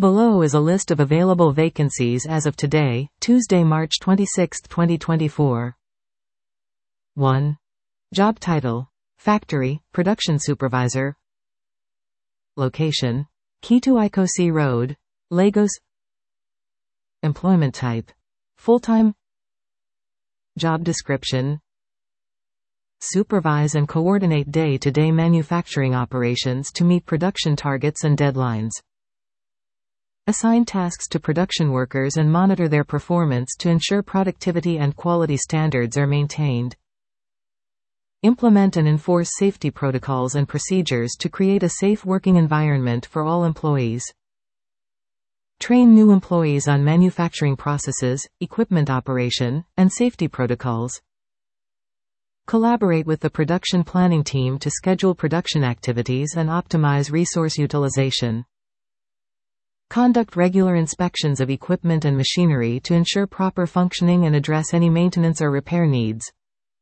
Below is a list of available vacancies as of today, Tuesday, March 26, 2024. 1. Job title: Factory, Production Supervisor. Location: Ketu Ikosi Road, Lagos. Employment type: full-time. Job description: supervise and coordinate day-to-day manufacturing operations to meet production targets and deadlines. Assign tasks to production workers and monitor their performance to ensure productivity and quality standards are maintained. Implement and enforce safety protocols and procedures to create a safe working environment for all employees. Train new employees on manufacturing processes, equipment operation, and safety protocols. Collaborate with the production planning team to schedule production activities and optimize resource utilization. Conduct regular inspections of equipment and machinery to ensure proper functioning and address any maintenance or repair needs.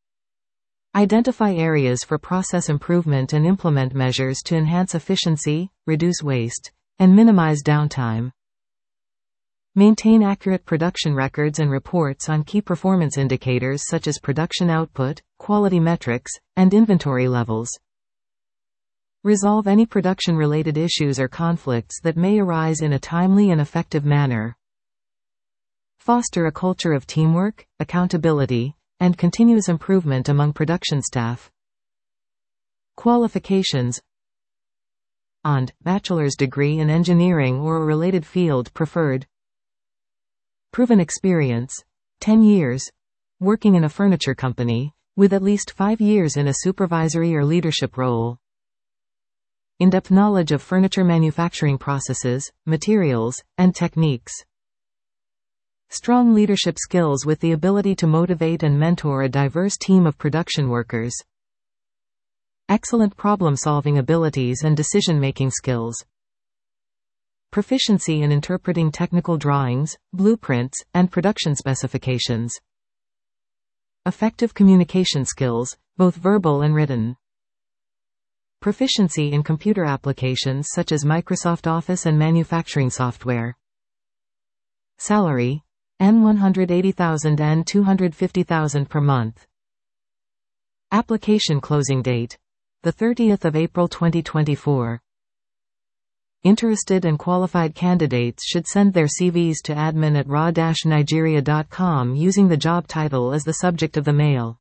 Identify areas for process improvement and implement measures to enhance efficiency, reduce waste, and minimize downtime. Maintain accurate production records and reports on key performance indicators such as production output, quality metrics, and inventory levels. Resolve any production-related issues or conflicts that may arise in a timely and effective manner. Foster a culture of teamwork, accountability, and continuous improvement among production staff. Qualifications: OND, bachelor's degree in engineering or a related field preferred. Proven experience: 10 years, working in a furniture company, with at least 5 years in a supervisory or leadership role. In-depth knowledge of furniture manufacturing processes, materials, and techniques. Strong leadership skills with the ability to motivate and mentor a diverse team of production workers. Excellent problem-solving abilities and decision-making skills. Proficiency in interpreting technical drawings, blueprints, and production specifications. Effective communication skills, both verbal and written. Proficiency in computer applications such as Microsoft Office and manufacturing software. Salary: N$180,000 and $250,000 per month. Application closing date: the 30th of April 2024. Interested and qualified candidates should send their CVs to admin@raw-nigeria.com using the job title as the subject of the mail.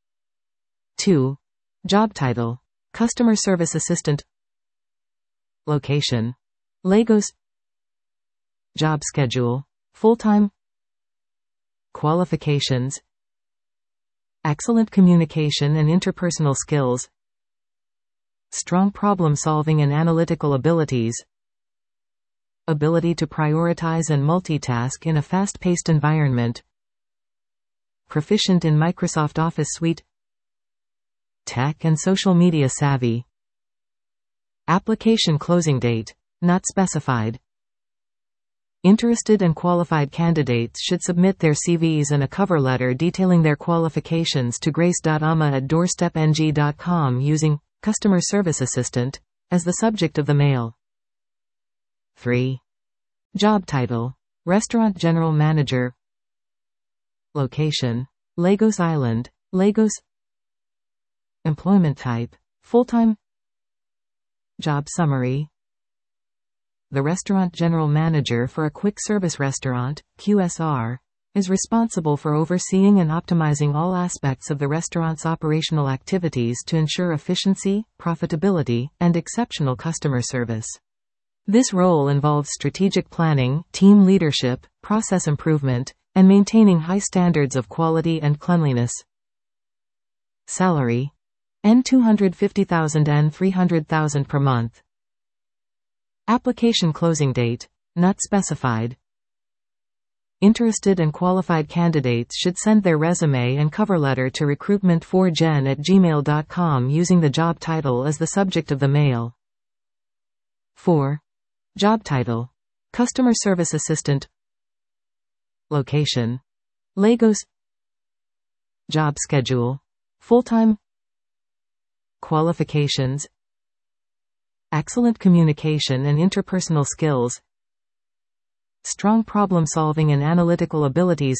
2. Job title: Customer Service Assistant. Location: Lagos. Job schedule: full-time. Qualifications: excellent communication and interpersonal skills. Strong problem-solving and analytical abilities. Ability to prioritize and multitask in a fast-paced environment. Proficient in Microsoft Office Suite. Tech and social media savvy. Application closing date: not specified. Interested and qualified candidates should submit their CVs and a cover letter detailing their qualifications to grace.ama@doorstepng.com using Customer Service Assistant as the subject of the mail. 3. Job title: Restaurant General Manager. Location: Lagos Island, Lagos. Employment type: full-time. Job summary: the restaurant general manager for a quick service restaurant, QSR, is responsible for overseeing and optimizing all aspects of the restaurant's operational activities to ensure efficiency, profitability, and exceptional customer service. This role involves strategic planning, team leadership, process improvement, and maintaining high standards of quality and cleanliness. Salary: N$250,000 and $300,000 per month. Application closing date: not specified. Interested and qualified candidates should send their resume and cover letter to recruitment4gen@gmail.com using the job title as the subject of the mail. 4. Job title: Customer Service Assistant. Location: Lagos. Job schedule: full-time. Qualifications: excellent communication and interpersonal skills. strong problem-solving and analytical abilities,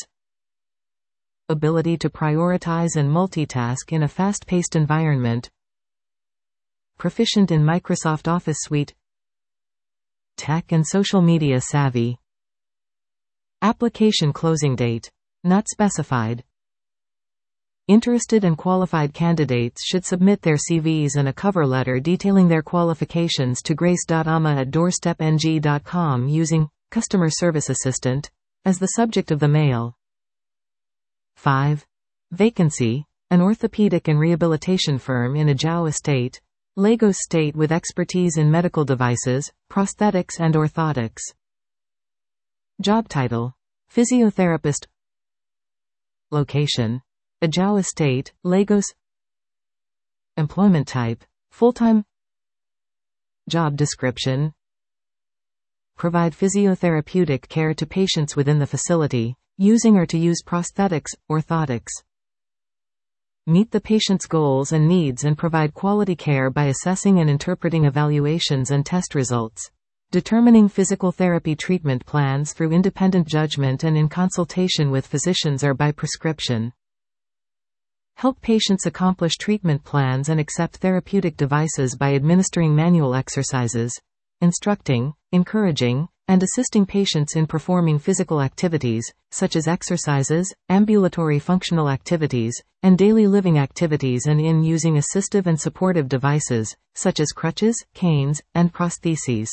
ability to prioritize and multitask in a fast-paced environment, proficient in Microsoft Office Suite, tech and social media savvy. Application closing date not specified. Interested and qualified candidates should submit their CVs and a cover letter detailing their qualifications to grace.ama@doorstepng.com using Customer Service Assistant as the subject of the mail. 5. Vacancy: an orthopedic and rehabilitation firm in Ajao Estate, Lagos State with expertise in medical devices, prosthetics and orthotics. Job title: physiotherapist. Location: Ajao Estate, Lagos. Employment type: full-time. Job description: provide physiotherapeutic care to patients within the facility, using or to use prosthetics, orthotics. Meet the patient's goals and needs and provide quality care by assessing and interpreting evaluations and test results. Determining physical therapy treatment plans through independent judgment and in consultation with physicians or by prescription. Help patients accomplish treatment plans and accept therapeutic devices by administering manual exercises, instructing, encouraging, and assisting patients in performing physical activities, such as exercises, ambulatory functional activities, and daily living activities, and in using assistive and supportive devices, such as crutches, canes, and prostheses.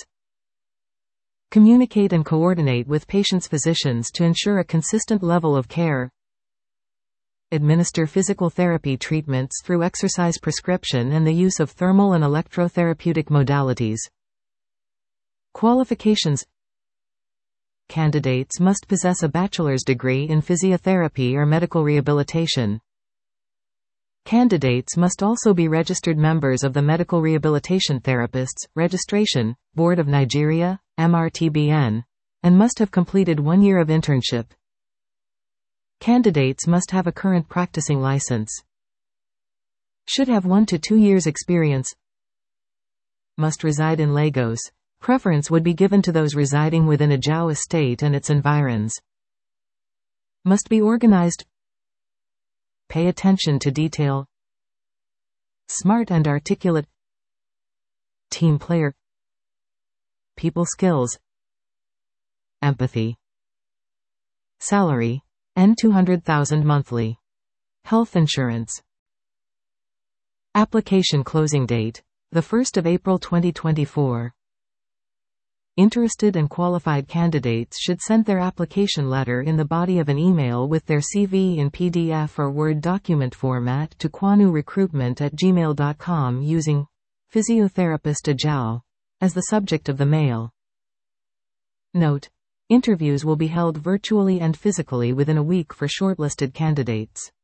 Communicate and coordinate with patients' physicians to ensure a consistent level of care. Administer physical therapy treatments through exercise prescription and the use of thermal and electrotherapeutic modalities. Qualifications: candidates must possess a bachelor's degree in physiotherapy or medical rehabilitation. Candidates must also be registered members of the Medical Rehabilitation Therapists Registration Board of Nigeria, MRTBN, and must have completed 1 year of internship. Candidates must have a current practicing license. Should have 1 to 2 years experience. Must reside in Lagos. Preference would be given to those residing within Ajao Estate and its environs. Must be organized. Pay attention to detail. Smart and articulate. Team player. People skills. Empathy. Salary: N200,000 monthly. Health insurance. Application closing date: the 1st of April 2024. Interested and qualified candidates should send their application letter in the body of an email with their CV in PDF or Word document format to kwanurecruitment@gmail.com using Physiotherapist Ajao as the subject of the mail. Note: interviews will be held virtually and physically within a week for shortlisted candidates.